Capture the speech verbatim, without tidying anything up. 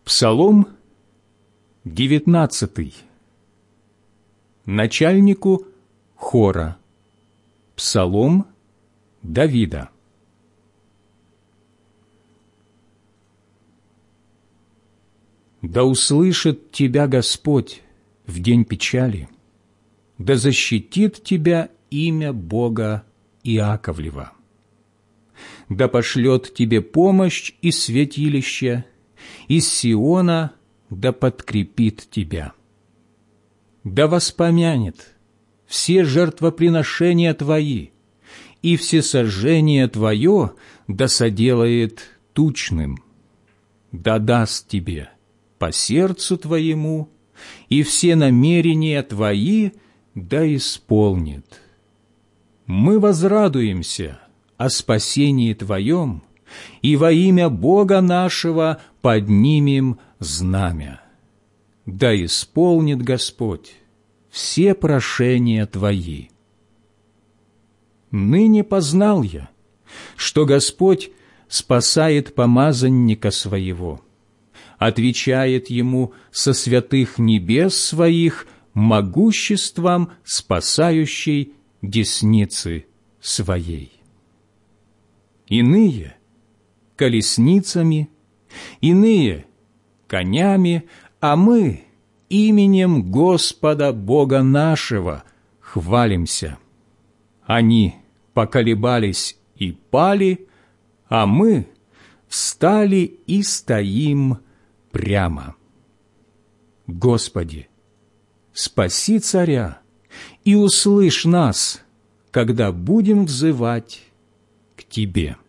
Псалом девятнадцатый. Начальнику хора. Псалом Давида. Да услышит тебя Господь в день печали, да защитит тебя имя Бога Иаковлева. Да пошлет тебе помощь из святилища, из Сиона да подкрепит тебя. Да воспомянет все жертвоприношения твои, и всесожжение твое да соделает тучным. Да даст тебе по сердцу твоему, и все намерения твои да исполнит. Мы возрадуемся о спасении твоем, и во имя Бога нашего поднимем знамя. Да исполнит Господь все прошения твои. Ныне познал я, что Господь спасает помазанника своего, отвечает ему со святых небес своих могуществом спасающей десницы своей. Иные колесницами, иные конями, а мы именем Господа Бога нашего хвалимся. Они поколебались и пали, а мы встали и стоим прямо. Господи, спаси царя и услышь нас, когда будем взывать к Тебе.